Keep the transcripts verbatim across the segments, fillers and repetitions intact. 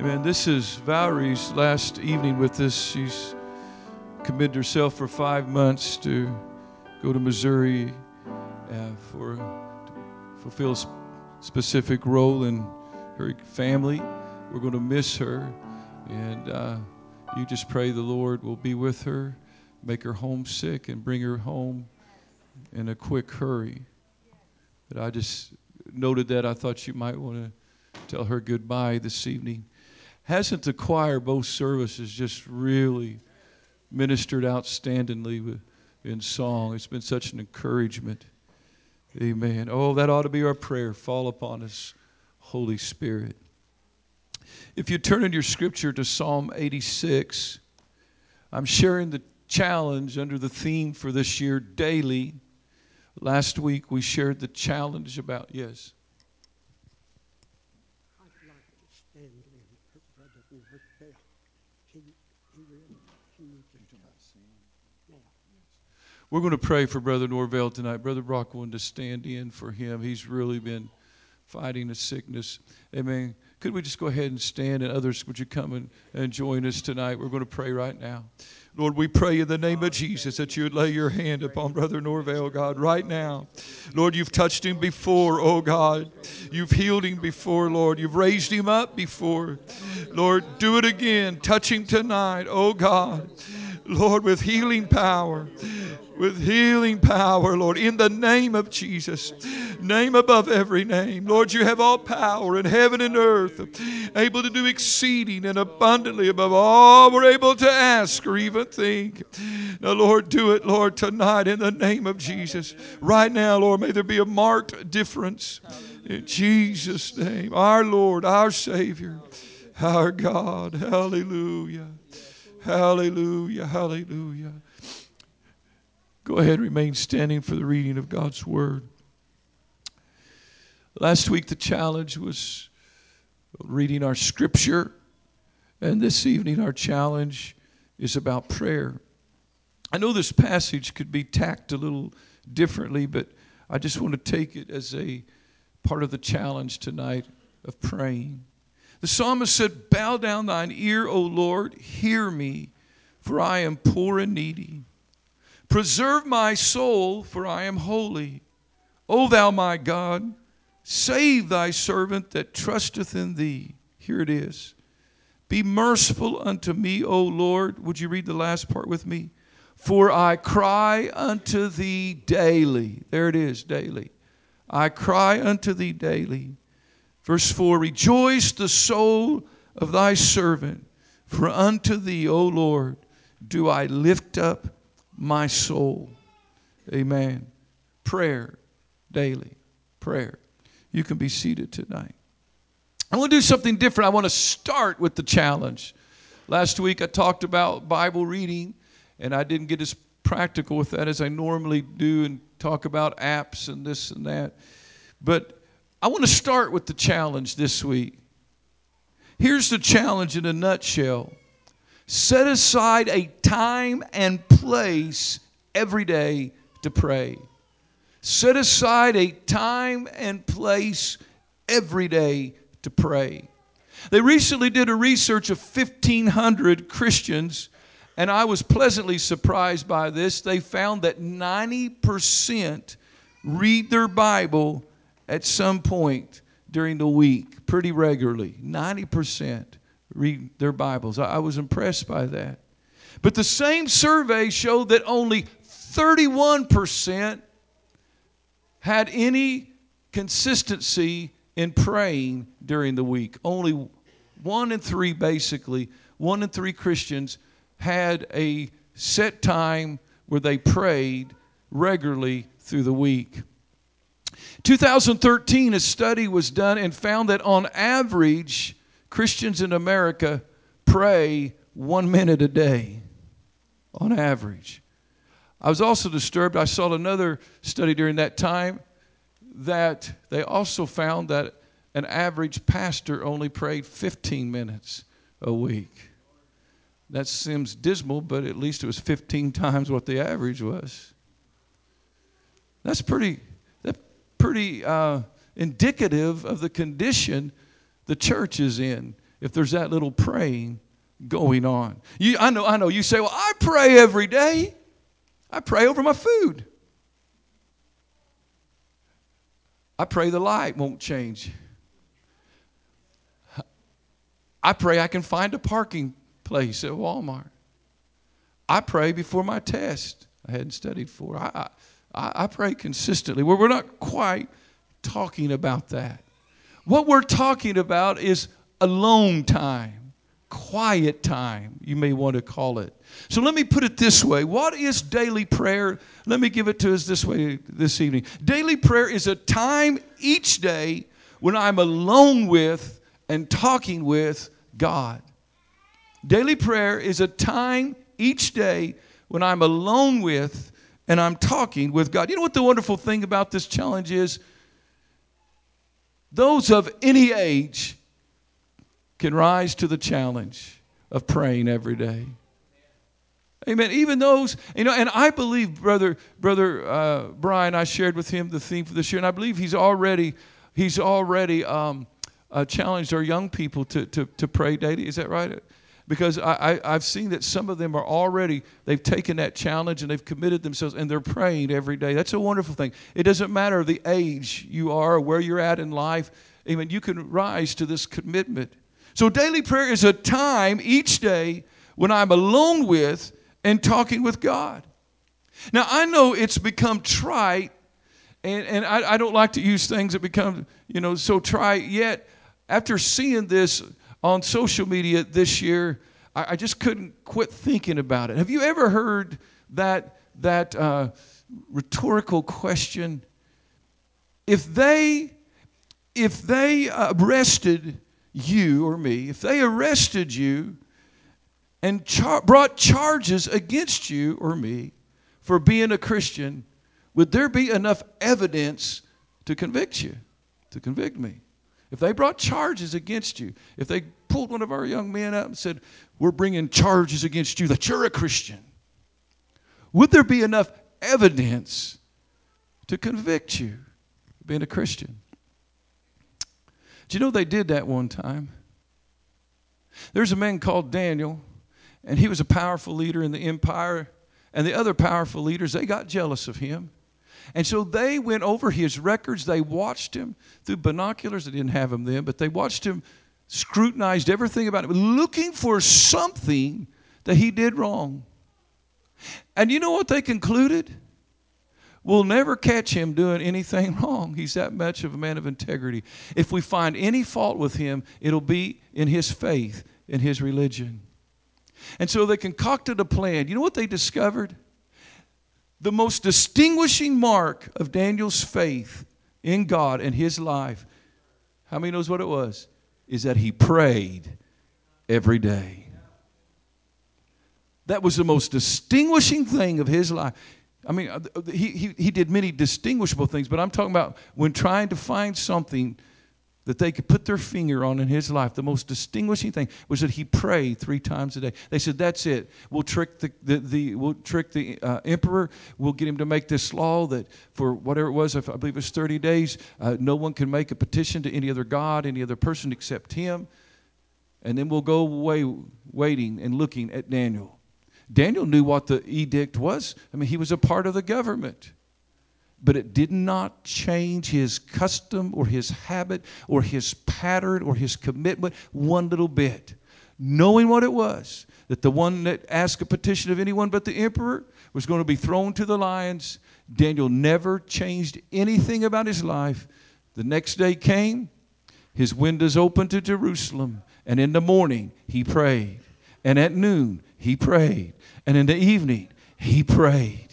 Amen. This is Valerie's last evening with us. She's committed herself for five months to go to Missouri uh, for to fulfill a specific role in her family. We're going to miss her, and uh, you just pray the Lord will be with her, make her homesick, and bring her home in a quick hurry. But I just noted that. I thought you might want to tell her goodbye this evening. Hasn't the choir, both services, just really ministered outstandingly with, in song? It's been such an encouragement. Amen. Oh, that ought to be our prayer. Fall upon us, Holy Spirit. If you turn in your scripture to Psalm eighty-six, I'm sharing the challenge under the theme for this year, daily. Last week we shared the challenge about, yes. I'd like to stand in for Brother Norvell. Can, he really, can you just uh, now? We're going to pray for Brother Norvell tonight. Brother Brock wanted to stand in for him. He's really been fighting a sickness. Amen. Could we just go ahead and stand, and others, would you come and, and join us tonight? We're going to pray right now. Lord, we pray in the name of Jesus that you would lay your hand upon Brother Norvell, God, right now. Lord, you've touched him before, oh God. You've healed him before, Lord. You've raised him up before. Lord, do it again. Touch him tonight, oh God. Lord, with healing power, with healing power, Lord, in the name of Jesus, name above every name. Lord, you have all power in heaven and earth, able to do exceeding and abundantly above all we're able to ask or even think. Now, Lord, do it, Lord, tonight in the name of Jesus. Right now, Lord, may there be a marked difference in Jesus' name. Our Lord, our Savior, our God. Hallelujah. Hallelujah, hallelujah. Go ahead and remain standing for the reading of God's Word. Last week the challenge was reading our Scripture, and this evening our challenge is about prayer. I know this passage could be tacked a little differently, but I just want to take it as a part of the challenge tonight of praying. The psalmist said, "Bow down thine ear, O Lord, hear me, for I am poor and needy. Preserve my soul, for I am holy. O thou my God, save thy servant that trusteth in thee." Here it is. "Be merciful unto me, O Lord." Would you read the last part with me? "For I cry unto thee daily." There it is, daily. "I cry unto thee daily." Verse four, "Rejoice the soul of thy servant, for unto thee, O Lord, do I lift up my soul." Amen. Prayer daily. Prayer. You can be seated tonight. I want to do something different. I want to start with the challenge. Last week I talked about Bible reading, and I didn't get as practical with that as I normally do and talk about apps and this and that. But I want to start with the challenge this week. Here's the challenge in a nutshell. Set aside a time and place every day to pray. Set aside a time and place every day to pray. They recently did a research of fifteen hundred Christians, and I was pleasantly surprised by this. They found that ninety percent read their Bible at some point during the week, pretty regularly. ninety percent read their Bibles. I was impressed by that. But the same survey showed that only thirty-one percent had any consistency in praying during the week. Only one in three, basically, one in three Christians had a set time where they prayed regularly through the week. two thousand thirteen, a study was done and found that on average, Christians in America pray one minute a day. On average. I was also disturbed. I saw another study during that time that they also found that an average pastor only prayed fifteen minutes a week. That seems dismal, but at least it was fifteen times what the average was. That's pretty, that's pretty uh, indicative of the condition the church is in. if there's that little praying going on. You, I know, I know. You say, well, I pray every day. I pray over my food. I pray the light won't change. I pray I can find a parking place at Walmart. I pray before my test I hadn't studied for. I, I, I pray consistently. Well, we're not quite talking about that. What we're talking about is alone time, quiet time, you may want to call it. So let me put it this way. What is daily prayer? Let me give it to us this way this evening. Daily prayer is a time each day when I'm alone with and talking with God. Daily prayer is a time each day when I'm alone with and I'm talking with God. You know what the wonderful thing about this challenge is? Those of any age can rise to the challenge of praying every day. Amen. Even those, you know, and I believe, brother, brother uh, Brian, I shared with him the theme for this year, and I believe he's already, he's already um, uh, challenged our young people to, to, to pray daily. Is that right? Because I, I, I've seen that some of them are already, they've taken that challenge and they've committed themselves and they're praying every day. That's a wonderful thing. It doesn't matter the age you are or where you're at in life. Amen. You can rise to this commitment. So daily prayer is a time each day when I'm alone with and talking with God. Now, I know it's become trite, and, and I, I don't like to use things that become, you know, so trite, yet after seeing this on social media this year, I, I just couldn't quit thinking about it. Have you ever heard that, that uh, rhetorical question? If they, if they arrested you or me, if they arrested you and char- brought charges against you or me for being a Christian, would there be enough evidence to convict you, to convict me? If they brought charges against you, if they pulled one of our young men up and said, we're bringing charges against you that you're a Christian, would there be enough evidence to convict you of being a Christian? Do you know they did that one time? There's a man called Daniel, and he was a powerful leader in the empire, and the other powerful leaders, they got jealous of him. And so they went over his records. They watched him through binoculars. They didn't have him then, but they watched him, scrutinized everything about him, looking for something that he did wrong. And you know what they concluded? We'll never catch him doing anything wrong. He's that much of a man of integrity. If we find any fault with him, it'll be in his faith, in his religion. And so they concocted a plan. You know what they discovered? The most distinguishing mark of Daniel's faith in God and his life, how many knows what it was? Is that he prayed every day. That was the most distinguishing thing of his life. I mean, he, he, he did many distinguishable things, but I'm talking about when trying to find something that they could put their finger on in his life, the most distinguishing thing was that he prayed three times a day. They said, that's it. We'll trick the, the, the, we'll trick the uh, emperor. We'll get him to make this law that for whatever it was, I believe it was thirty days, uh, no one can make a petition to any other god, any other person except him. And then we'll go away waiting and looking at Daniel. Daniel knew what the edict was. I mean, he was a part of the government. But it did not change his custom or his habit or his pattern or his commitment one little bit. Knowing what it was, that the one that asked a petition of anyone but the emperor was going to be thrown to the lions, Daniel never changed anything about his life. The next day came, his windows opened to Jerusalem, and in the morning he prayed. And at noon he prayed. And in the evening he prayed.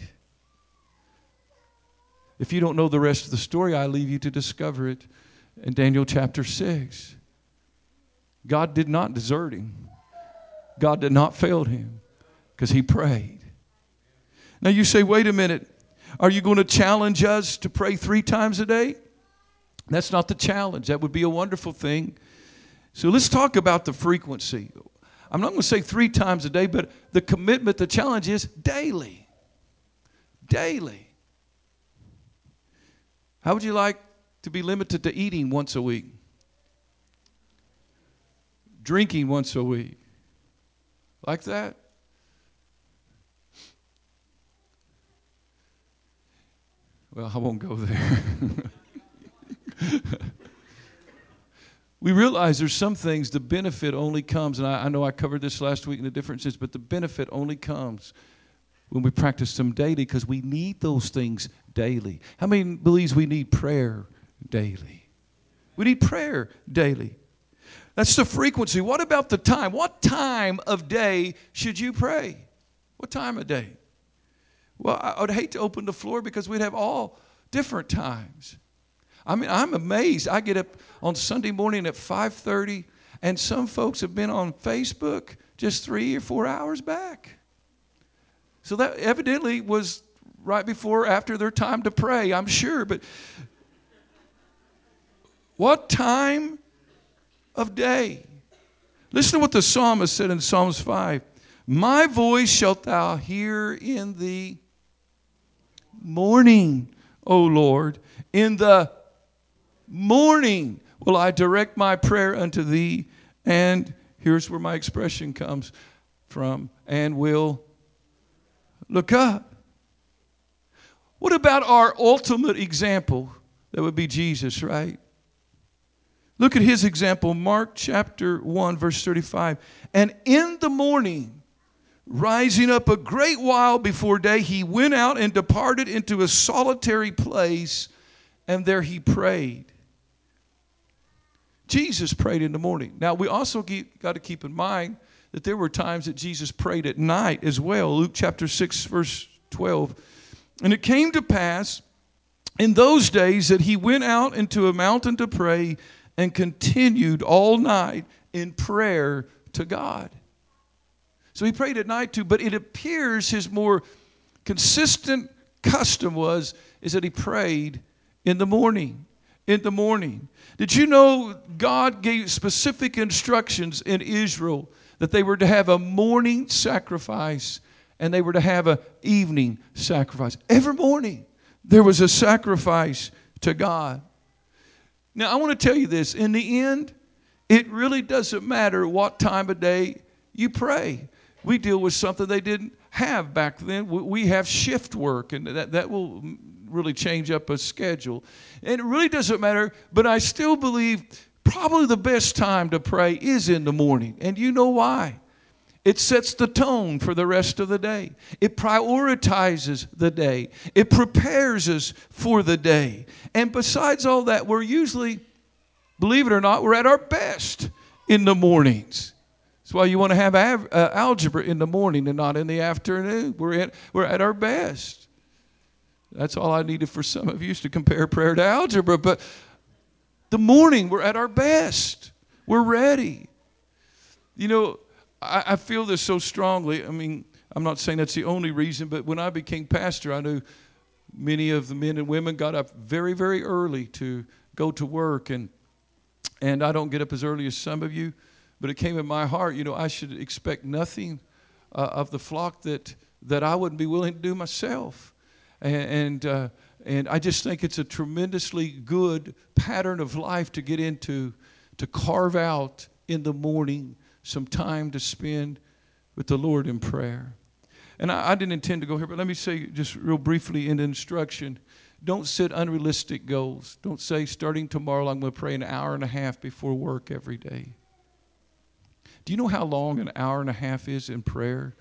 If you don't know the rest of the story, I leave you to discover it in Daniel chapter six. God did not desert him. God did not fail him because he prayed. Now you say, wait a minute. Are you going to challenge us to pray three times a day? That's not the challenge. That would be a wonderful thing. So let's talk about the frequency. I'm not going to say three times a day, but the commitment, the challenge is daily. Daily. How would you like to be limited to eating once a week? drinking once a week. Like that? Well, I won't go there. We realize there's some things, the benefit only comes, and I, I know I covered this last week in a different sense, but the benefit only comes when we practice them daily, because we need those things daily. How many believes we need prayer daily? We need prayer daily. That's the frequency. What about the time? What time of day should you pray? What time of day? Well, I would hate to open the floor because we'd have all different times. I mean, I'm amazed. I get up on Sunday morning at five thirty, and some folks have been on Facebook just three or four hours back. So that evidently was right before or after their time to pray, I'm sure. But what time of day? Listen to what the psalmist said in Psalms five. My voice shalt thou hear in the morning, O Lord. In the morning will I direct my prayer unto thee. And here's where my expression comes from. And will look up. What about our ultimate example? That would be Jesus, right? Look at his example, Mark chapter one, verse thirty-five. And in the morning, rising up a great while before day, he went out and departed into a solitary place, and there he prayed. Jesus prayed in the morning. Now, we also keep, got to keep in mind that there were times that Jesus prayed at night as well. Luke chapter six, verse twelve. And it came to pass in those days that he went out into a mountain to pray, and continued all night in prayer to God. So he prayed at night too, but it appears his more consistent custom was, is that he prayed in the morning. In the morning. Did you know God gave specific instructions in Israel that they were to have a morning sacrifice and they were to have an evening sacrifice? Every morning there was a sacrifice to God. Now, I want to tell you this. In the end, it really doesn't matter what time of day you pray. We deal with something they didn't have back then. We have shift work, and that, that will really change up a schedule. And it really doesn't matter, but I still believe probably the best time to pray is in the morning. And you know why? It sets the tone for the rest of the day. It prioritizes the day. It prepares us for the day. And besides all that, we're usually, believe it or not, we're at our best in the mornings. That's why you want to have av- uh, algebra in the morning and not in the afternoon. We're at, we're at our best. That's all I needed for some of you is to compare prayer to algebra. But the morning, we're at our best. We're ready. You know, I, I feel this so strongly. I mean, I'm not saying that's the only reason, but when I became pastor, I knew many of the men and women got up very, very early to go to work. And, and I don't get up as early as some of you. But it came in my heart, you know, I should expect nothing uh, of the flock that that I wouldn't be willing to do myself. And and, uh, and I just think it's a tremendously good pattern of life to get into, to carve out in the morning some time to spend with the Lord in prayer. And I, I didn't intend to go here, but let me say just real briefly in instruction, don't set unrealistic goals. Don't say starting tomorrow I'm going to pray an hour and a half before work every day. Do you know how long an hour and a half is in prayer?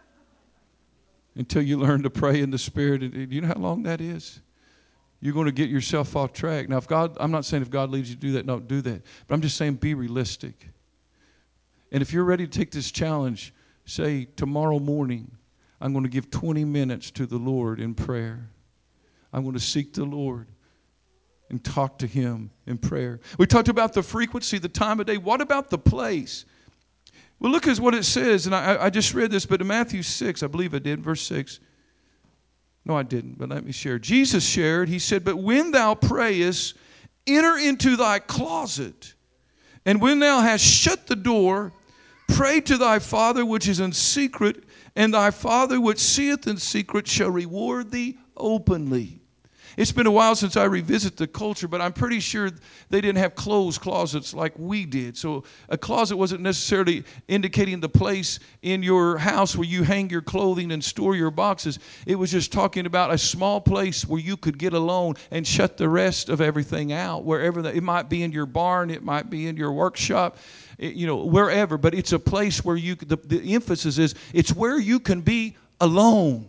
Until you learn to pray in the Spirit. Do you know how long that is? You're going to get yourself off track. Now, if God, I'm not saying if God leads you to do that, don't do that. But I'm just saying be realistic. And if you're ready to take this challenge, say tomorrow morning, I'm going to give twenty minutes to the Lord in prayer. I'm going to seek the Lord and talk to Him in prayer. We talked about the frequency, the time of day. What about the place? Well, look at what it says, and I, I just read this, but in Matthew six, I believe I did, verse six. No, I didn't, but let me share. Jesus shared, he said, but when thou prayest, enter into thy closet, and when thou hast shut the door, pray to thy Father which is in secret, and thy Father which seeth in secret shall reward thee openly. It's been a while since I revisit the culture, but I'm pretty sure they didn't have clothes closets like we did. So a closet wasn't necessarily indicating the place in your house where you hang your clothing and store your boxes. It was just talking about a small place where you could get alone and shut the rest of everything out. Wherever the, it might be in your barn, it might be in your workshop, it, you know, wherever. But it's a place where you. The, the emphasis is it's where you can be alone.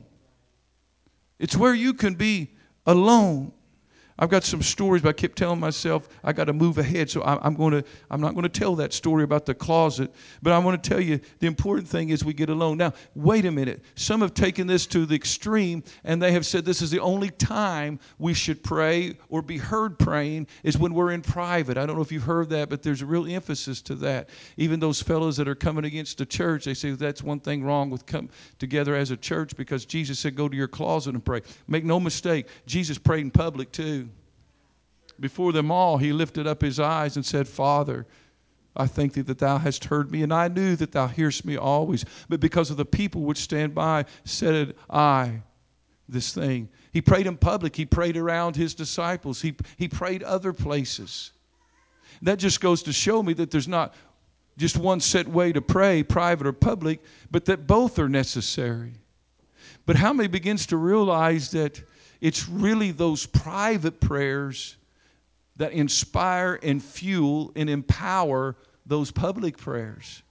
It's where you can be alone. I've got some stories, but I kept telling myself I got to move ahead. So I, I'm going to. I'm not going to tell that story about the closet, but I want to tell you the important thing is we get alone. Now, wait a minute. Some have taken this to the extreme, and they have said this is the only time we should pray or be heard praying is when we're in private. I don't know if you've heard that, but there's a real emphasis to that. Even those fellows that are coming against the church, they say that's one thing wrong with come together as a church because Jesus said go to your closet and pray. Make no mistake, Jesus prayed in public too. Before them all, he lifted up his eyes and said, Father, I thank thee that thou hast heard me, and I knew that thou hearest me always. But because of the people which stand by, said I this thing. He prayed in public. He prayed around his disciples. He, he prayed other places. That just goes to show me that there's not just one set way to pray, private or public, but that both are necessary. But how many begins to realize that it's really those private prayers that inspire and fuel and empower those public prayers?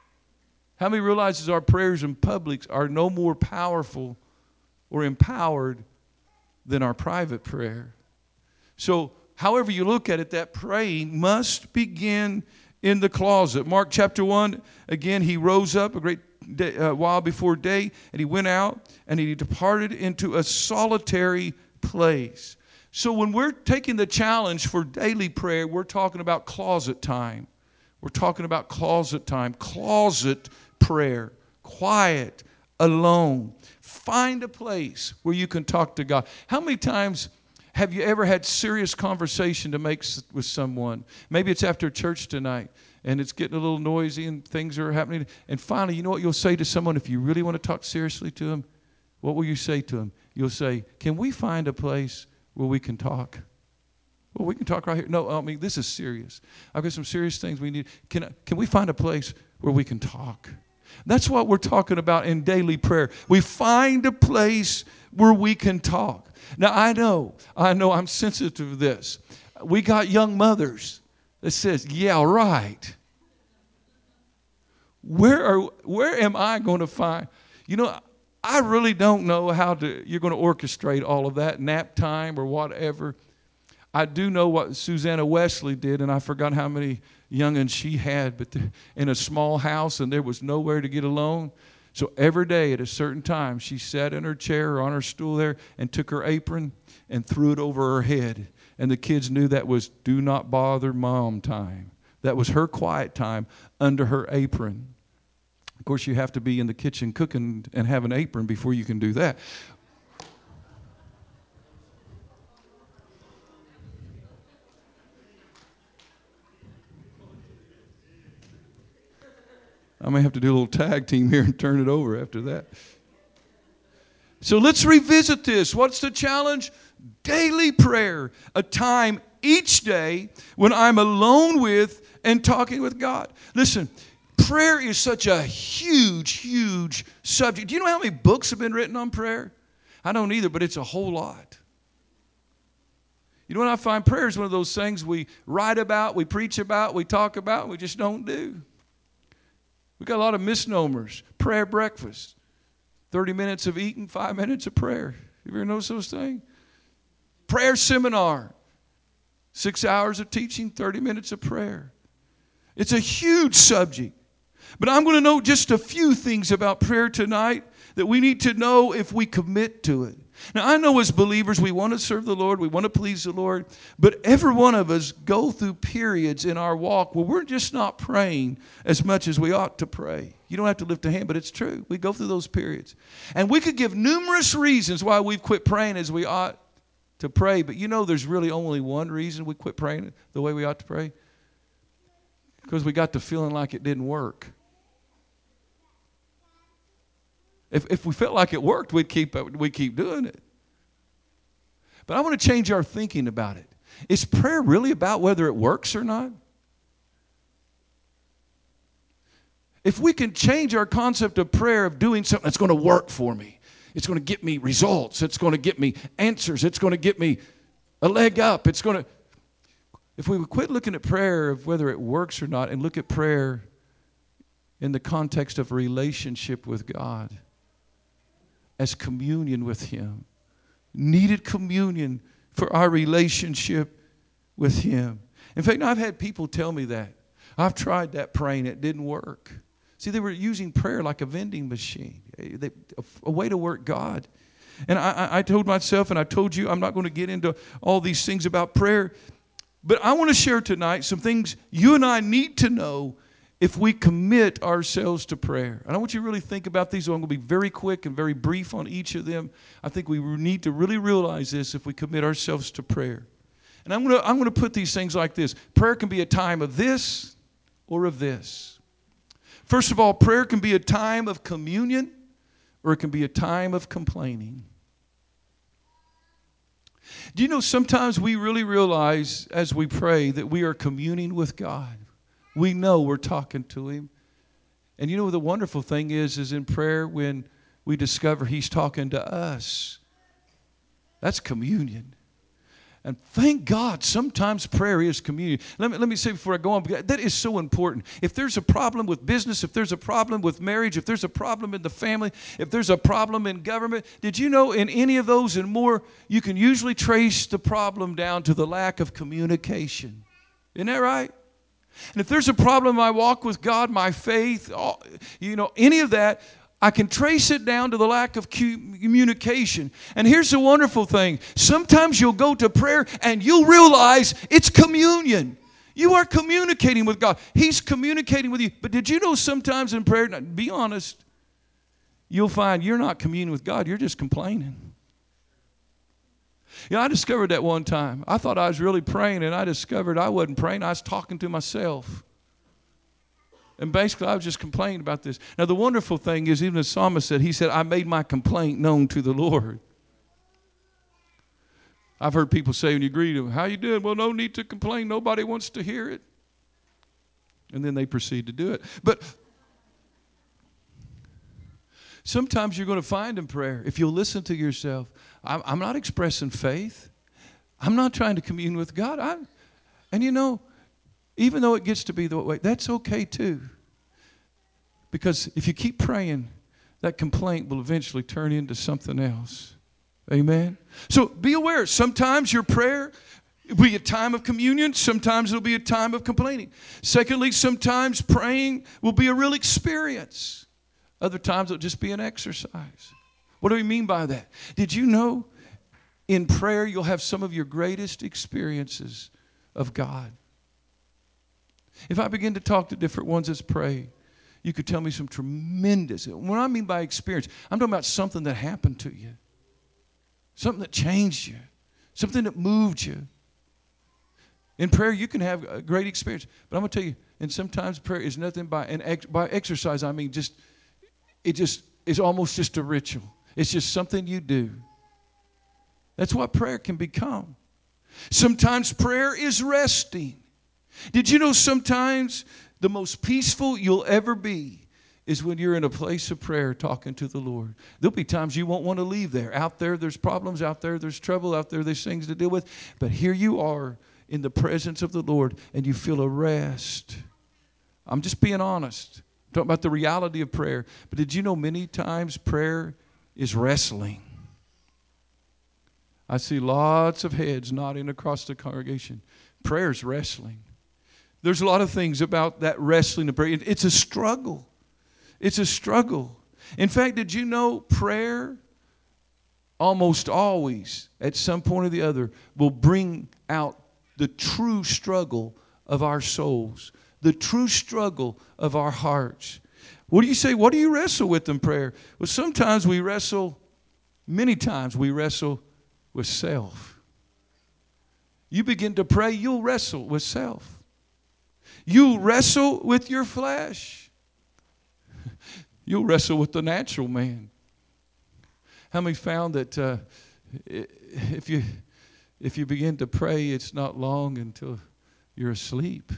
How many realizes our prayers in public are no more powerful or empowered than our private prayer? So, however you look at it, that praying must begin in the closet. Mark chapter one, again, he rose up a great day, uh, while before day, and he went out, and he departed into a solitary place. So when we're taking the challenge for daily prayer, we're talking about closet time. We're talking about closet time, closet prayer, quiet, alone. Find a place where you can talk to God. How many times have you ever had serious conversation to make with someone? Maybe it's after church tonight, and it's getting a little noisy and things are happening. And finally, you know what you'll say to someone if you really want to talk seriously to them? What will you say to them? You'll say, can we find a place where we can talk? Well, we can talk right here. No, I mean, this is serious. I've got some serious things we need. Can, can we find a place where we can talk? That's what we're talking about in daily prayer. We find a place where we can talk. Now, I know, I know I'm sensitive to this. We got young mothers that says, yeah, right. Where are, where am I going to find, you know, I really don't know how to, you're going to orchestrate all of that, nap time or whatever. I do know what Susanna Wesley did, and I forgot how many young'uns she had, but in a small house, and there was nowhere to get alone. So every day at a certain time, she sat in her chair or on her stool there and took her apron and threw it over her head. And the kids knew that was do not bother mom time. That was her quiet time under her apron. Of course, you have to be in the kitchen cooking and have an apron before you can do that. I may have to do a little tag team here and turn it over after that. So let's revisit this. What's the challenge? Daily prayer, a time each day when I'm alone with and talking with God. Listen, prayer is such a huge, huge subject. Do you know how many books have been written on prayer? I don't either, but it's a whole lot. You know what I find? Prayer is one of those things we write about, we preach about, we talk about, we just don't do. We've got a lot of misnomers. Prayer breakfast. thirty minutes of eating, five minutes of prayer. You ever notice those things? Prayer seminar. Six hours of teaching, thirty minutes of prayer. It's a huge subject. But I'm going to know just a few things about prayer tonight that we need to know if we commit to it. Now, I know as believers we want to serve the Lord, we want to please the Lord, but every one of us go through periods in our walk where we're just not praying as much as we ought to pray. You don't have to lift a hand, but it's true. We go through those periods. And we could give numerous reasons why we've quit praying as we ought to pray, but you know there's really only one reason we quit praying the way we ought to pray. Because we got to feeling like it didn't work. If if we felt like it worked, we'd keep we'd keep doing it. But I want to change our thinking about it. Is prayer really about whether it works or not? If we can change our concept of prayer of doing something that's going to work for me, it's going to get me results, it's going to get me answers, it's going to get me a leg up, it's going to... If we would quit looking at prayer of whether it works or not and look at prayer in the context of a relationship with God as communion with Him, needed communion for our relationship with Him. In fact, I've had people tell me that. I've tried that praying, it didn't work. See, they were using prayer like a vending machine, they, a, a way to work God. And I, I told myself, and I told you, I'm not going to get into all these things about prayer, but I want to share tonight some things you and I need to know if we commit ourselves to prayer. And I want you to really think about these. I'm going to be very quick and very brief on each of them. I think we need to really realize this if we commit ourselves to prayer. And I'm going to, I'm going to put these things like this. Prayer can be a time of this or of this. First of all, prayer can be a time of communion or it can be a time of complaining. Do you know sometimes we really realize as we pray that we are communing with God? We know we're talking to Him. And you know what the wonderful thing is, is in prayer when we discover He's talking to us. That's communion. And thank God, sometimes prayer is communion. Let me, let me say before I go on, that is so important. If there's a problem with business, if there's a problem with marriage, if there's a problem in the family, if there's a problem in government, did you know in any of those and more, you can usually trace the problem down to the lack of communication. Isn't that right? And if there's a problem in my walk with God, my faith, all, you know, any of that, I can trace it down to the lack of communication. And here's the wonderful thing. Sometimes you'll go to prayer and you'll realize it's communion. You are communicating with God. He's communicating with you. But did you know sometimes in prayer, now, be honest, you'll find you're not communing with God. You're just complaining. You know, I discovered that one time. I thought I was really praying, and I discovered I wasn't praying. I was talking to myself. And basically, I was just complaining about this. Now, the wonderful thing is, even the psalmist said, he said, I made my complaint known to the Lord. I've heard people say when you greet them, how you doing? Well, no need to complain. Nobody wants to hear it. And then they proceed to do it. But sometimes you're going to find in prayer, if you'll listen to yourself, I'm, I'm not expressing faith. I'm not trying to commune with God. I, and you know, even though it gets to be the way, that's okay too. Because if you keep praying, that complaint will eventually turn into something else. Amen? So be aware, sometimes your prayer will be a time of communion. Sometimes it'll be a time of complaining. Secondly, sometimes praying will be a real experience. Other times it'll just be an exercise. What do we mean by that? Did you know in prayer you'll have some of your greatest experiences of God? If I begin to talk to different ones that's prayed, you could tell me some tremendous, what I mean by experience, I'm talking about something that happened to you. Something that changed you. Something that moved you. In prayer, you can have a great experience. But I'm going to tell you, and sometimes prayer is nothing by, an ex, by exercise, I mean just, it just is almost just a ritual. It's just something you do. That's what prayer can become. Sometimes prayer is resting. Did you know sometimes the most peaceful you'll ever be is when you're in a place of prayer talking to the Lord? There'll be times you won't want to leave there. Out there, there's problems. Out there, there's trouble. Out there, there's things to deal with. But here you are in the presence of the Lord, and you feel a rest. I'm just being honest. I'm talking about the reality of prayer. But did you know many times prayer is wrestling? I see lots of heads nodding across the congregation. Prayer's wrestling. There's a lot of things about that wrestling of prayer. It's a struggle. It's a struggle. In fact, did you know prayer almost always, at some point or the other, will bring out the true struggle of our souls, the true struggle of our hearts. What do you say? What do you wrestle with in prayer? Well, sometimes we wrestle, many times we wrestle with self. You begin to pray, you'll wrestle with self. You'll wrestle with your flesh. You'll wrestle with the natural man. How many found that uh, if you if you begin to pray, it's not long until you're asleep.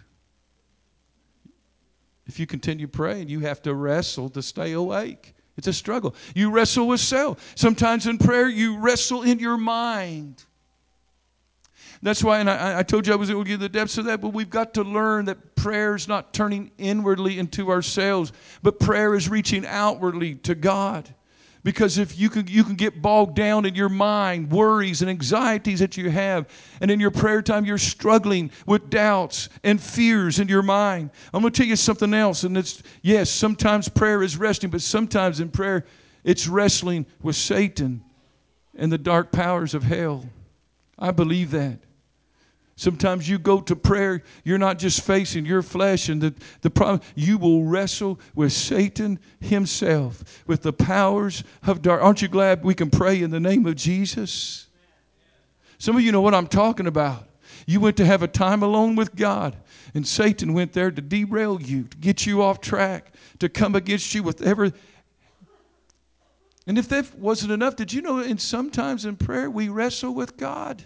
If you continue praying, you have to wrestle to stay awake. It's a struggle. You wrestle with self. Sometimes in prayer, you wrestle in your mind. That's why, and I, I told you I was going to get the depths of that, but we've got to learn that prayer is not turning inwardly into ourselves, but prayer is reaching outwardly to God. Because if you can, you can get bogged down in your mind, worries and anxieties that you have, and in your prayer time you're struggling with doubts and fears in your mind. I'm going to tell you something else, and it's, yes, sometimes prayer is resting, but sometimes in prayer it's wrestling with Satan and the dark powers of hell. I believe that. Sometimes you go to prayer, you're not just facing your flesh and the, the problem. You will wrestle with Satan himself, with the powers of dark. Aren't you glad we can pray in the name of Jesus? Some of you know what I'm talking about. You went to have a time alone with God, and Satan went there to derail you, to get you off track, to come against you with every. And if that wasn't enough, did you know in sometimes in prayer we wrestle with God?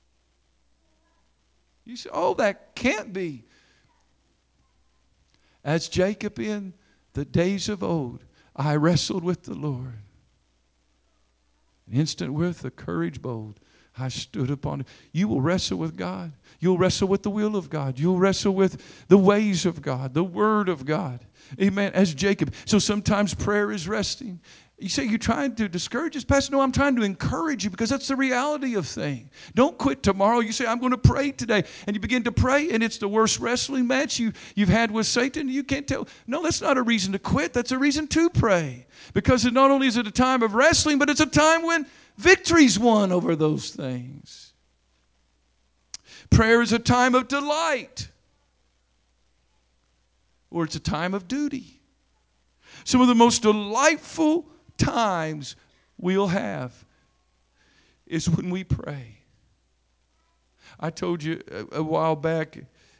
You say, oh, that can't be. As Jacob in the days of old, I wrestled with the Lord. Instant with the courage bold, I stood upon it. You will wrestle with God. You'll wrestle with the will of God. You'll wrestle with the ways of God, the word of God. Amen. As Jacob. So sometimes prayer is resting. You say you're trying to discourage us, Pastor. No, I'm trying to encourage you because that's the reality of things. Don't quit tomorrow. You say, I'm going to pray today. And you begin to pray, and it's the worst wrestling match you, you've had with Satan. You can't tell. No, that's not a reason to quit. That's a reason to pray. Because it not only is it a time of wrestling, but it's a time when victory's won over those things. Prayer is a time of delight. Or it's a time of duty. Some of the most delightful times we'll have is when we pray. I told you a, a while back,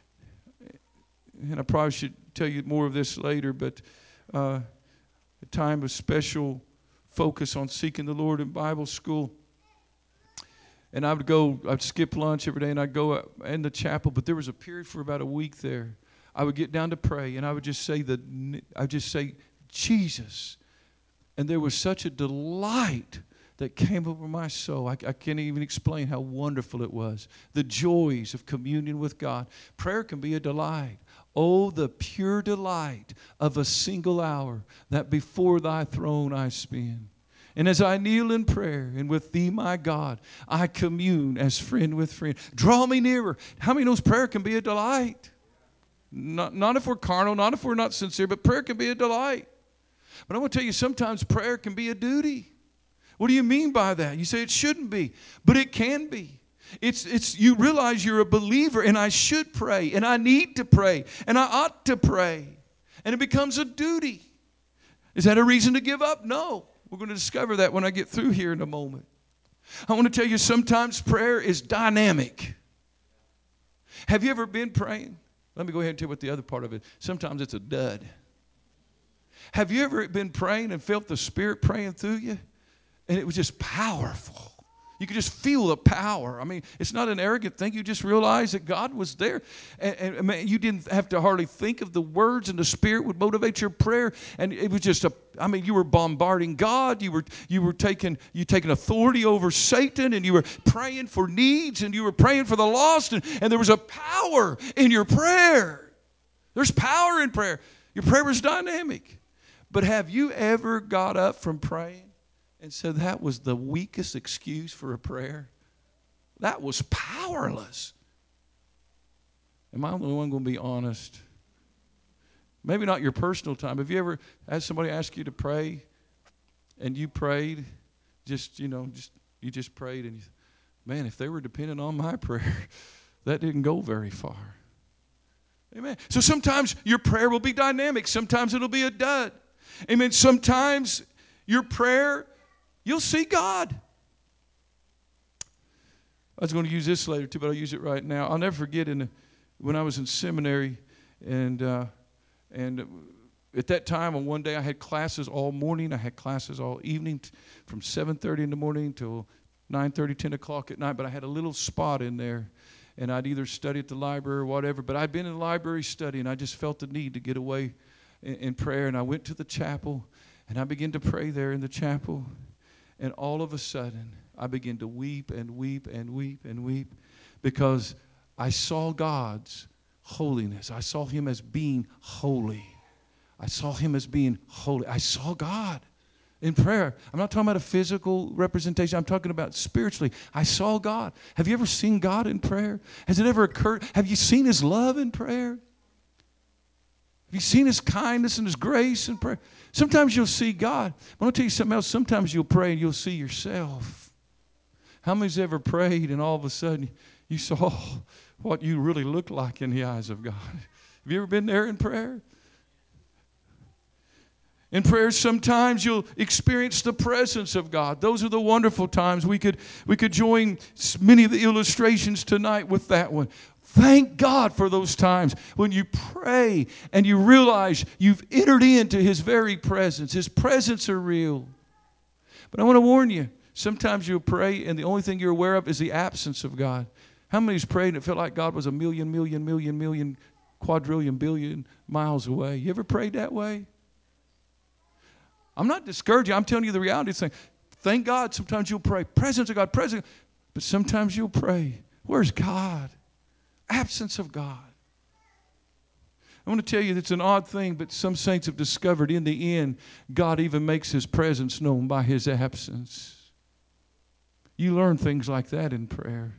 and I probably should tell you more of this later, but uh, a time of special focus on seeking the Lord in Bible school. And I would go, I'd skip lunch every day, and I'd go in the chapel, but there was a period for about a week there. I would get down to pray, and I would just say, the, I would just say, Jesus. And there was such a delight that came over my soul. I, I can't even explain how wonderful it was. The joys of communion with God. Prayer can be a delight. Oh, the pure delight of a single hour that before thy throne I spend. And as I kneel in prayer and with thee, my God, I commune as friend with friend. Draw me nearer. How many knows prayer can be a delight? Not, not if we're carnal, not if we're not sincere, but prayer can be a delight. But I want to tell you, sometimes prayer can be a duty. What do you mean by that? You say it shouldn't be, but it can be. It's, it's, you realize you're a believer, and I should pray, and I need to pray, and I ought to pray. And it becomes a duty. Is that a reason to give up? No. We're going to discover that when I get through here in a moment. I want to tell you, sometimes prayer is dynamic. Have you ever been praying? Let me go ahead and tell you what the other part of it. Sometimes it's a dud. Have you ever been praying and felt the Spirit praying through you? And it was just powerful. You could just feel the power. I mean, it's not an arrogant thing. You just realize that God was there. And, and, and man, you didn't have to hardly think of the words, and the Spirit would motivate your prayer. And it was just a, I mean, you were bombarding God. You were you were taking you taking authority over Satan, and you were praying for needs, and you were praying for the lost, and, and there was a power in your prayer. There's power in prayer. Your prayer was dynamic. But have you ever got up from praying and said that was the weakest excuse for a prayer? That was powerless. Am I the only one going to be honest? Maybe not your personal time. Have you ever had somebody ask you to pray and you prayed? Just, you know, just you just prayed and you, man, if they were dependent on my prayer, that didn't go very far. Amen. So sometimes your prayer will be dynamic. Sometimes it'll be a dud. Amen. Sometimes your prayer, you'll see God. I was going to use this later too, but I'll use it right now. I'll never forget in the, when I was in seminary, and uh, and at that time, on one day I had classes all morning. I had classes all evening, t- from seven thirty in the morning till nine thirty, ten o'clock at night, but I had a little spot in there. And I'd either study at the library or whatever. But I'd been in the library studying. I just felt the need to get away in, in prayer. And I went to the chapel, and I began to pray there in the chapel. And all of a sudden, I began to weep and weep and weep and weep because I saw God's holiness. I saw Him as being holy. I saw Him as being holy. I saw God in prayer. I'm not talking about a physical representation. I'm talking about spiritually. I saw God. Have you ever seen God in prayer? Has it ever occurred? Have you seen His love in prayer? Have you seen His kindness and His grace in prayer? Sometimes you'll see God. But I'll tell you something else. Sometimes you'll pray and you'll see yourself. How many's ever prayed and all of a sudden you saw what you really look like in the eyes of God? Have you ever been there in prayer? In prayer, sometimes you'll experience the presence of God. Those are the wonderful times. We could, we could join many of the illustrations tonight with that one. Thank God for those times when you pray and you realize you've entered into His very presence. His presence are real. But I want to warn you, sometimes you'll pray and the only thing you're aware of is the absence of God. How many's prayed and it felt like God was a million, million, million, million, quadrillion, billion miles away? You ever prayed that way? I'm not discouraging. I'm telling you the reality. Saying, thank God. Sometimes you'll pray, presence of God, presence. But sometimes you'll pray, where's God? Absence of God. I want to tell you it's an odd thing, but some saints have discovered in the end, God even makes His presence known by His absence. You learn things like that in prayer.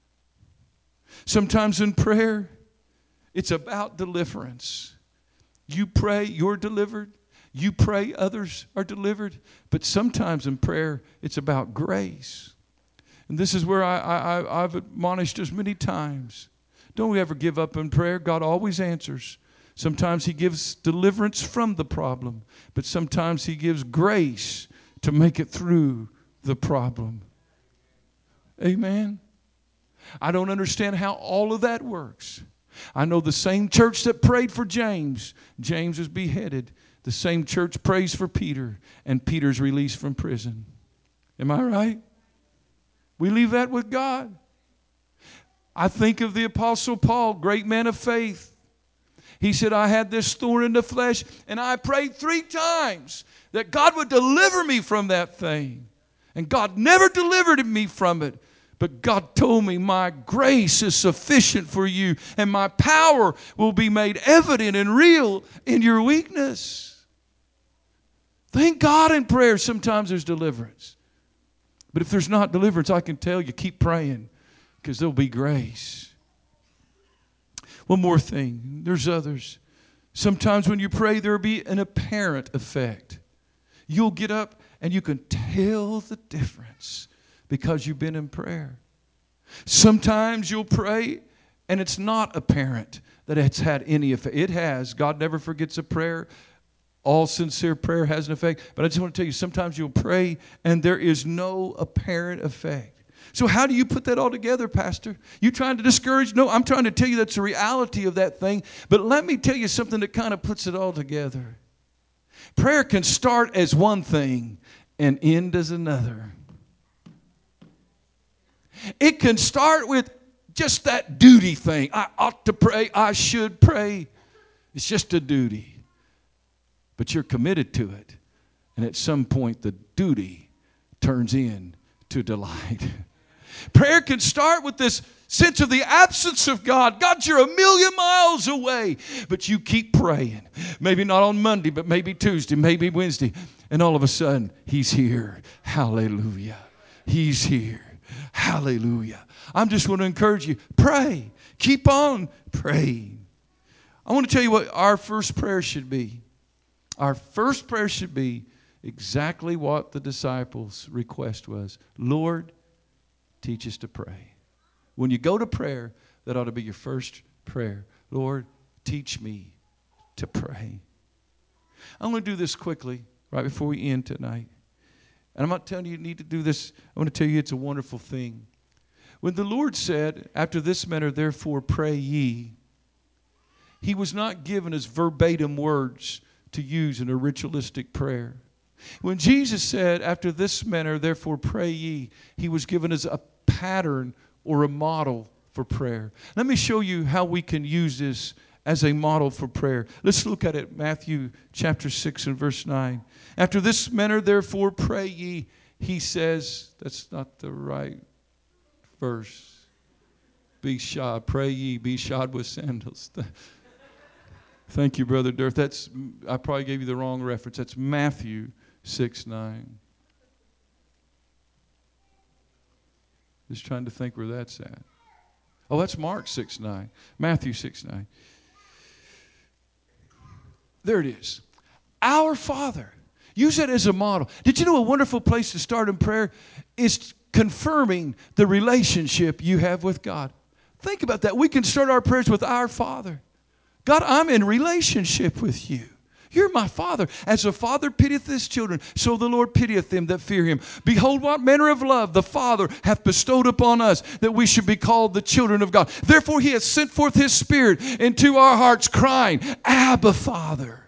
Sometimes in prayer, it's about deliverance. You pray, you're delivered. You pray, others are delivered. But sometimes in prayer, it's about grace. And this is where I, I, I've admonished us many times. Don't we ever give up in prayer. God always answers. Sometimes He gives deliverance from the problem. But sometimes He gives grace to make it through the problem. Amen? I don't understand how all of that works. I know the same church that prayed for James. James was beheaded. The same church prays for Peter, and Peter's released from prison. Am I right? We leave that with God. I think of the Apostle Paul, great man of faith. He said, I had this thorn in the flesh, and I prayed three times that God would deliver me from that thing. And God never delivered me from it. But God told me, my grace is sufficient for you, and my power will be made evident and real in your weakness. Thank God in prayer sometimes there's deliverance. But if there's not deliverance, I can tell you, keep praying, because there'll be grace. One more thing. There's others. Sometimes when you pray, there'll be an apparent effect. You'll get up and you can tell the difference because you've been in prayer. Sometimes you'll pray and it's not apparent that it's had any effect. It has. God never forgets a prayer. All sincere prayer has an effect. But I just want to tell you, sometimes you'll pray and there is no apparent effect. So how do you put that all together, Pastor? You trying to discourage? No, I'm trying to tell you that's the reality of that thing. But let me tell you something that kind of puts it all together. Prayer can start as one thing and end as another. It can start with just that duty thing. I ought to pray. I should pray. It's just a duty. But you're committed to it. And at some point, the duty turns into delight. Prayer can start with this sense of the absence of God. God, you're a million miles away. But you keep praying. Maybe not on Monday, but maybe Tuesday, maybe Wednesday. And all of a sudden, He's here. Hallelujah. He's here. Hallelujah. I'm just going to encourage you. Pray. Keep on praying. I want to tell you what our first prayer should be. Our first prayer should be exactly what the disciples' request was. Lord, teach us to pray. When you go to prayer, that ought to be your first prayer. Lord, teach me to pray. I'm going to do this quickly right before we end tonight. And I'm not telling you you need to do this. I want to tell you it's a wonderful thing. When the Lord said, after this manner, therefore pray ye, He was not given us verbatim words to use in a ritualistic prayer. When Jesus said, after this manner, therefore pray ye, he was given us a pattern or a model for prayer. Let me show you how we can use this as a model for prayer. Let's look at it, Matthew chapter six and verse nine. After this manner, therefore pray ye, he says, that's not the right verse. Be shod, pray ye, be shod with sandals. Thank you, Brother Durf. That's, I probably gave you the wrong reference. That's Matthew six nine. Just trying to think where that's at. Oh, that's Mark six nine. Matthew six nine. There it is. Our Father. Use it as a model. Did you know a wonderful place to start in prayer is confirming the relationship you have with God? Think about that. We can start our prayers with our Father. God, I'm in relationship with you. You're my Father. As a father pitieth his children, so the Lord pitieth them that fear him. Behold, what manner of love the Father hath bestowed upon us, that we should be called the children of God. Therefore he hath sent forth his Spirit into our hearts, crying, Abba, Father.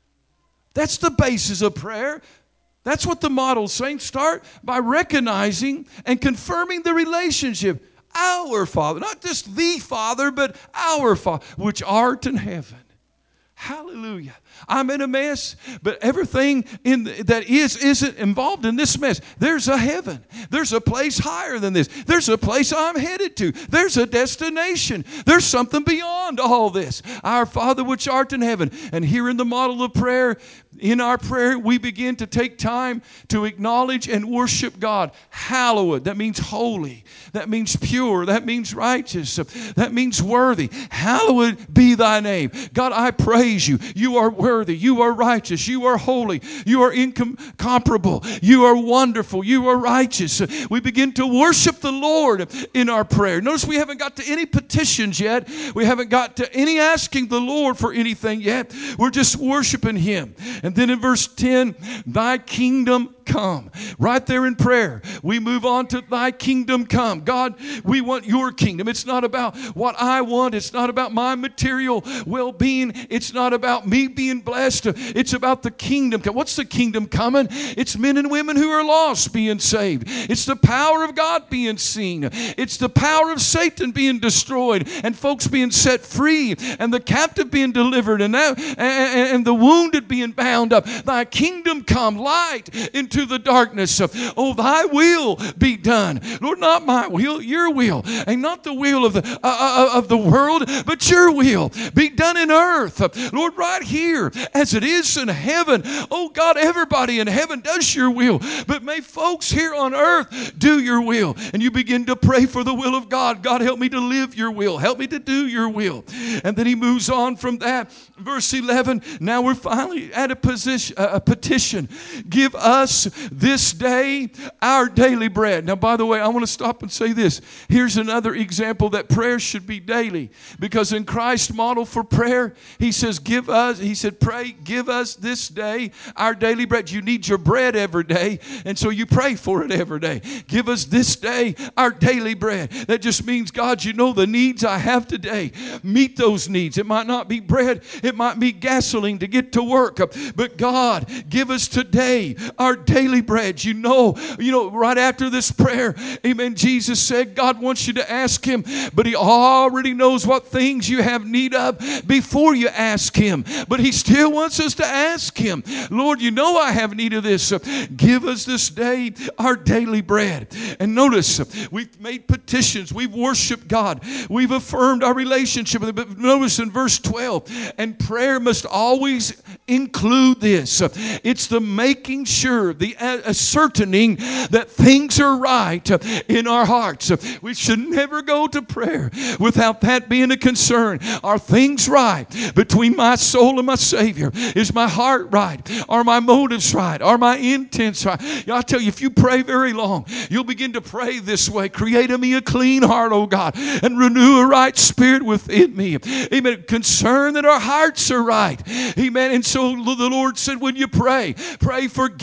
That's the basis of prayer. That's what the model's saying. Start by recognizing and confirming the relationship. Our Father, not just the Father, but our Father, which art in heaven. Hallelujah. I'm in a mess, but everything in the, that is, isn't involved in this mess. There's a heaven. There's a place higher than this. There's a place I'm headed to. There's a destination. There's something beyond all this. Our Father which art in heaven. And here in the model of prayer, in our prayer, we begin to take time to acknowledge and worship God. Hallowed. That means holy. That means pure. That means righteous. That means worthy. Hallowed be thy name. God, I praise you. You are worthy. You are righteous. You are holy. You are incomparable. You are wonderful. You are righteous. We begin to worship the Lord in our prayer. Notice we haven't got to any petitions yet. We haven't got to any asking the Lord for anything yet. We're just worshiping Him. And then in verse ten, thy kingdom come. Right there in prayer, we move on to thy kingdom come. God, we want your kingdom. It's not about what I want. It's not about my material well-being. It's not about me being blessed. It's about the kingdom. What's the kingdom coming? It's men and women who are lost being saved. It's the power of God being seen. It's the power of Satan being destroyed and folks being set free and the captive being delivered and, that, and, and the wounded being bound up. Thy kingdom come, light into the darkness. Oh, thy will be done. Lord, not my will, your will. And not the will of the, uh, of the world, but your will be done in earth. Lord, right here as it is in heaven. Oh God, everybody in heaven does your will. But may folks here on earth do your will. And you begin to pray for the will of God. God, help me to live your will. Help me to do your will. And then he moves on from that. Verse eleven, now we're finally at a position, a petition. Give us this day our daily bread. Now, by the way, I want to stop and say this. Here's another example that prayer should be daily. Because in Christ's model for prayer, he says, give us, he said, pray, give us this day our daily bread. You need your bread every day, and so you pray for it every day. Give us this day our daily bread. That just means, God, you know the needs I have today. Meet those needs. It might not be bread. It might be gasoline to get to work. But God, give us today our daily bread. You know, you know, right after this prayer, amen, Jesus said God wants you to ask Him, but He already knows what things you have need of before you ask Him. But He still wants us to ask Him, Lord, you know I have need of this. Give us this day our daily bread. And notice, we've made petitions. We've worshiped God. We've affirmed our relationship with Him. But notice in verse twelve, and prayer must always include this. It's the making sure, the ascertaining that things are right in our hearts. We should never go to prayer without that being a concern. Are things right between my soul and my Savior? Is my heart right? Are my motives right? Are my intents right? I tell you, if you pray very long, you'll begin to pray this way. Create in me a clean heart, O God, and renew a right spirit within me. Amen. Concern that our hearts are right. Amen. And so the Lord said, when you pray, pray, forgive us our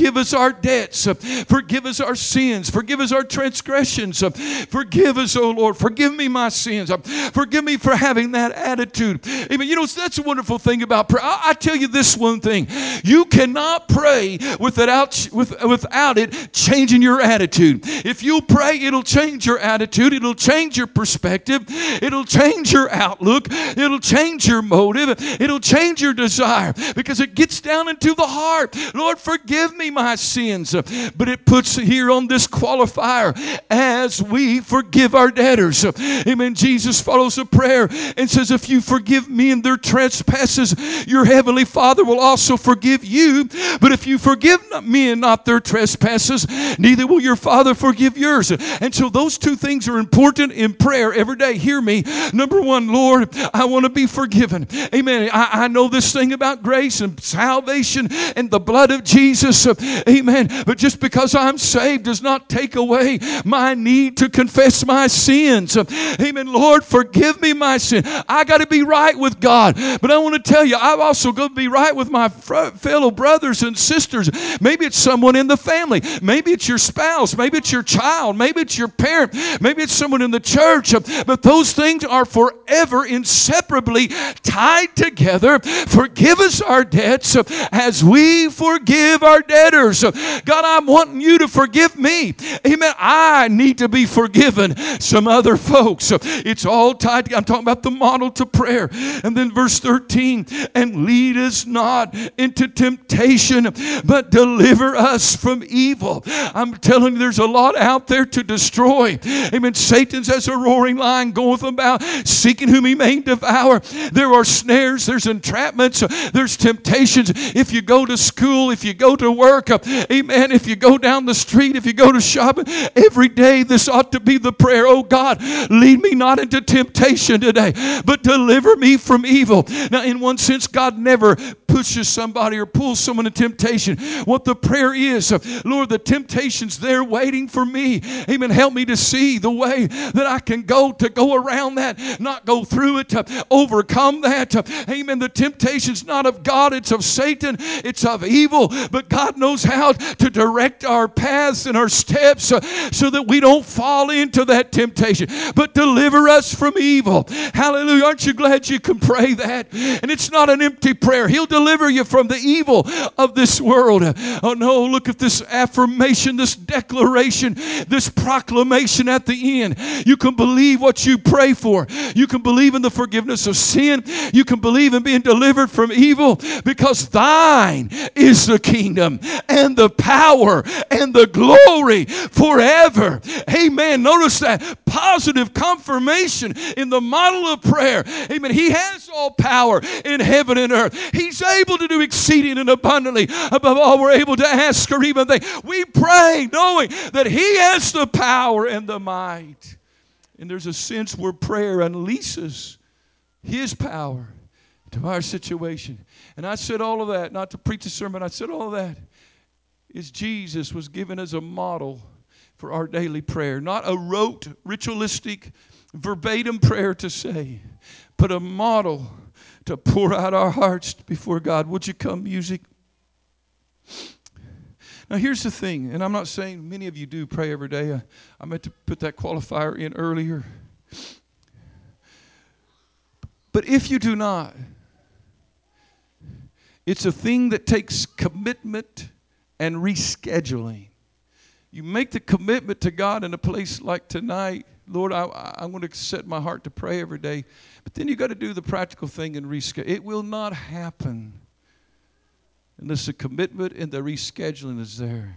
our debts. Forgive us our sins. Forgive us our transgressions. Forgive us, oh Lord. Forgive me my sins. Forgive me for having that attitude. Amen. You know, that's a wonderful thing about prayer. I, I tell you this one thing. You cannot pray without, with, without it changing your attitude. If you pray, it'll change your attitude. It'll change your perspective. It'll change your outlook. It'll change your motive. It'll change your desire because it gets down into the heart. Lord, forgive me my sins. But it puts here on this qualifier, as we forgive our debtors. Amen. Jesus follows a prayer and says, if you forgive me in their trespasses, your heavenly Father will also forgive you. But if you forgive me and not their trespasses, neither will your Father forgive yours. And so those two things are important in prayer every day. Hear me. Number one, Lord, I want to be forgiven. Amen. I, I know this thing about grace and salvation and the blood of Jesus. Amen. But just because I'm saved does not take away my need to confess my sins. Amen. Lord, forgive me my sin. I got to be right with God. But I want to tell you, I've also got to be right with my fellow brothers and sisters. Maybe it's someone in the family. Maybe it's your spouse. Maybe it's your child. Maybe it's your parent. Maybe it's someone in the church. But those things are forever inseparably tied together. Forgive us our debts as we forgive our debtors. God, I'm wanting you to forgive me. Amen. I need to be forgiven. Some other folks. It's all tied together. I'm talking about the model to prayer. And then verse thirteen, and lead us not into temptation, but deliver us from evil. I'm telling you, there's a lot out there to destroy. Amen. Satan's as a roaring lion goeth about, seeking whom he may devour. There are snares, there's entrapments, there's temptations. If you go to school, if you go to work, amen, if you go down the street, if you go to shopping, every day this ought to be the prayer. Oh God, lead me not into temptation today, but deliver me from evil. Now, in one sense, God never pushes somebody or pulls someone to temptation. What the prayer is, Lord, the temptation's there waiting for me. Amen. Help me to see the way that I can go to go around that, not go through it, to overcome that. Amen. The temptation's not of God, it's of Satan, it's of evil. But God knows how to direct our paths and our steps uh, so that we don't fall into that temptation. But deliver us from evil. Hallelujah. Aren't you glad you can pray that? And it's not an empty prayer. He'll deliver you from the evil of this world. Oh no, look at this affirmation, this declaration, this proclamation at the end. You can believe what you pray for. You can believe in the forgiveness of sin. You can believe in being delivered from evil, because thine is the kingdom and the power and the glory forever. Amen. Notice that positive confirmation in the model of prayer. Amen. He has all power in heaven and earth. He's able to do exceeding and abundantly above all we're able to ask or even think. We pray knowing that He has the power and the might. And there's a sense where prayer unleashes His power to our situation. And I said all of that, not to preach a sermon, I said all of that is Jesus was given as a model for our daily prayer. Not a rote, ritualistic, verbatim prayer to say, but a model to pour out our hearts before God. Would you come, music? Now here's the thing, and I'm not saying many of you do pray every day. I, I meant to put that qualifier in earlier. But if you do not, it's a thing that takes commitment and rescheduling. You make the commitment to God in a place like tonight. Lord, I, I want to set my heart to pray every day. But then you got to do the practical thing and reschedule. It will not happen unless the commitment and the rescheduling is there.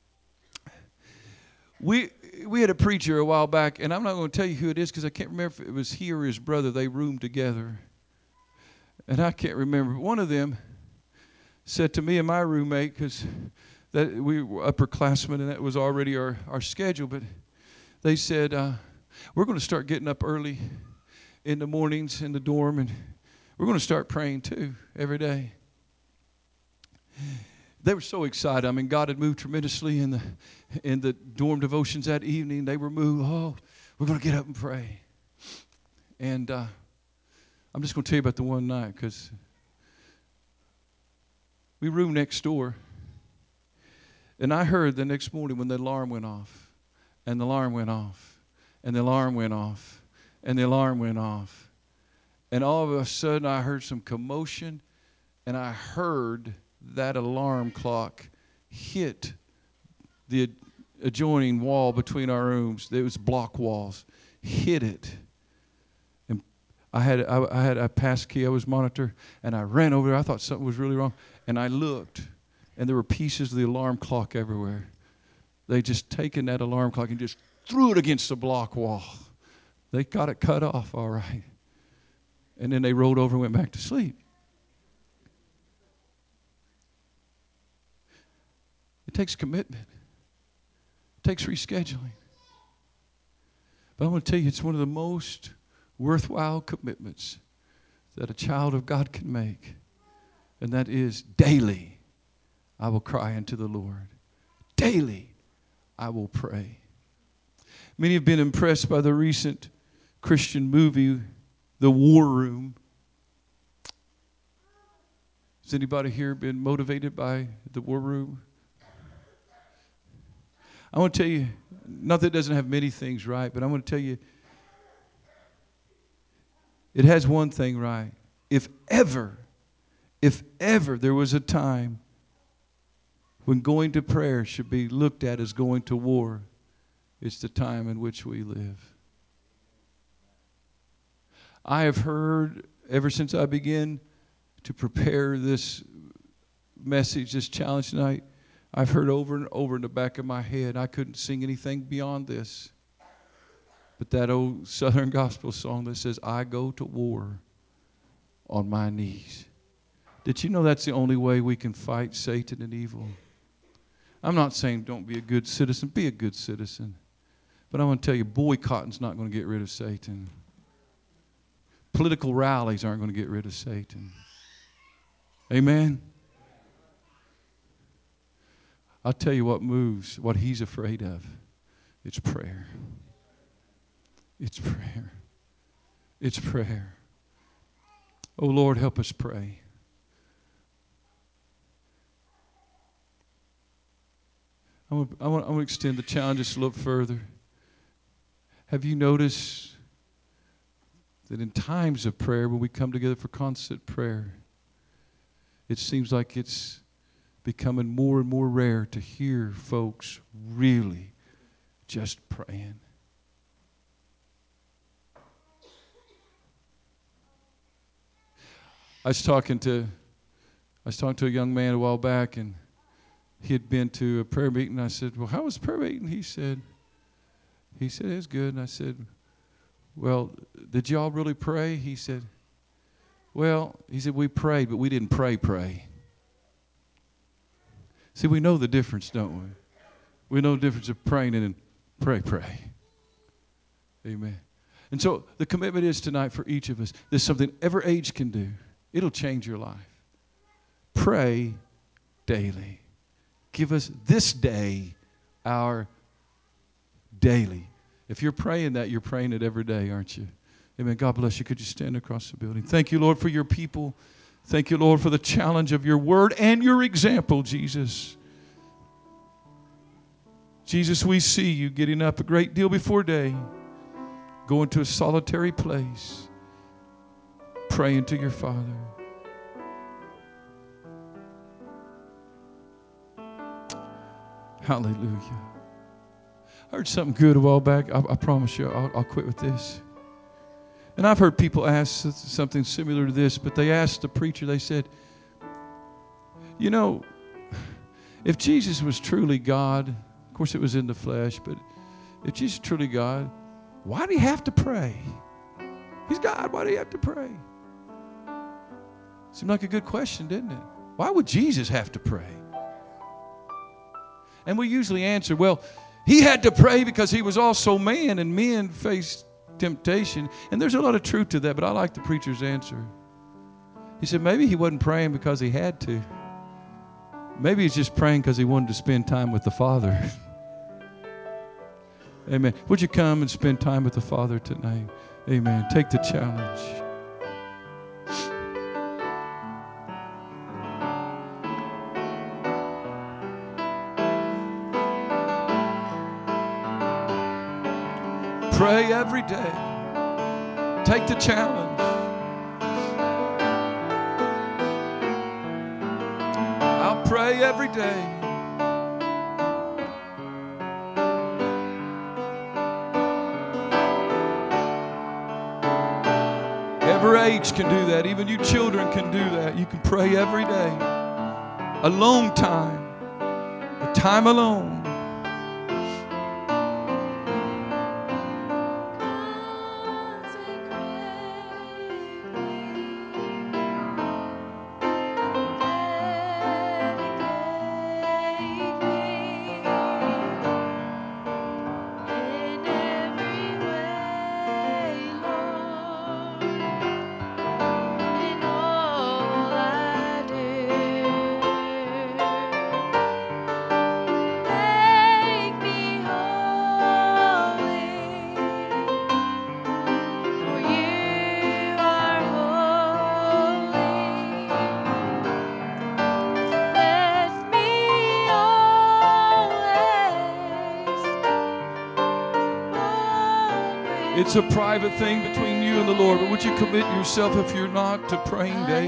We we had a preacher a while back, and I'm not going to tell you who it is because I can't remember if it was he or his brother. They roomed together. And I can't remember. One of them said to me and my roommate, because that we were upperclassmen and that was already our, our schedule, but they said, uh, we're going to start getting up early in the mornings in the dorm, and we're going to start praying too every day. They were so excited. I mean, God had moved tremendously in the in the dorm devotions that evening. They were moved. Oh, we're going to get up and pray. And uh, I'm just going to tell you about the one night, because we roomed next door. And I heard the next morning when the alarm went off, and the alarm went off, and the alarm went off, and the alarm went off. And all of a sudden I heard some commotion, and I heard that alarm clock hit the adjoining wall between our rooms. It was block walls. Hit it. And I had I, I had a pass key I was monitor, and I ran over there. I thought something was really wrong. And I looked, and there were pieces of the alarm clock everywhere. They just taken that alarm clock and just threw it against the block wall. They got it cut off all right. And then they rolled over and went back to sleep. It takes commitment. It takes rescheduling. But I want to tell you, it's one of the most worthwhile commitments that a child of God can make. And that is, daily I will cry unto the Lord. Daily I will pray. Many have been impressed by the recent Christian movie, The War Room. Has anybody here been motivated by The War Room? I want to tell you, not that it doesn't have many things right, but I want to tell you, it has one thing right. If ever, if ever there was a time when going to prayer should be looked at as going to war, it's the time in which we live. I have heard, ever since I began to prepare this message, this challenge tonight, I've heard over and over in the back of my head, I couldn't sing anything beyond this. But that old Southern gospel song that says, I go to war on my knees. Did you know that's the only way we can fight Satan and evil? I'm not saying don't be a good citizen. Be a good citizen. But I want to tell you, boycotting's not going to get rid of Satan. Political rallies aren't going to get rid of Satan. Amen? I'll tell you what moves, what he's afraid of. It's prayer. It's prayer. It's prayer. Oh, Lord, help us pray. I want, I want, I want to extend the challenge just a little further. Have you noticed that in times of prayer, when we come together for constant prayer, it seems like it's becoming more and more rare to hear folks really just praying. I was talking to I was talking to a young man a while back, and he had been to a prayer meeting. I said, well, how was the prayer meeting? He said, he said, it was good. And I said, well, did y'all really pray? He said, well, he said, we prayed, but we didn't pray, pray. See, we know the difference, don't we? We know the difference of praying and pray, pray. Amen. And so the commitment is tonight for each of us. There's something every age can do. It'll change your life. Pray daily. Give us this day our daily. If you're praying that, you're praying it every day, aren't you? Amen. God bless you. Could you stand across the building? Thank you, Lord, for your people. Thank you, Lord, for the challenge of your word and your example, Jesus. Jesus, we see you getting up a great deal before day, going to a solitary place, praying to your Father. Hallelujah. I heard something good a while back. I, I promise you, I'll, I'll quit with this. And I've heard people ask something similar to this, but they asked the preacher, they said, you know, if Jesus was truly God, of course it was in the flesh, but if Jesus is truly God, why do he have to pray? He's God. Why do he have to pray? Seemed like a good question, didn't it? Why would Jesus have to pray? And we usually answer, well, he had to pray because he was also man, and men faced temptation. And there's a lot of truth to that, but I like the preacher's answer. He said maybe he wasn't praying because he had to. Maybe he's just praying because he wanted to spend time with the Father. Amen. Would you come and spend time with the Father tonight? Amen. Take the challenge. Pray every day. Take the challenge. I'll pray every day. Every age can do that. Even you children can do that. You can pray every day. Alone time. The time alone. It's a private thing between you and the Lord, but would you commit yourself, if you're not, to praying daily?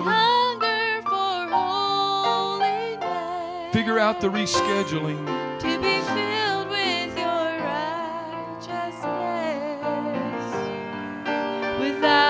Figure out the rescheduling. To be filled with your righteousness, without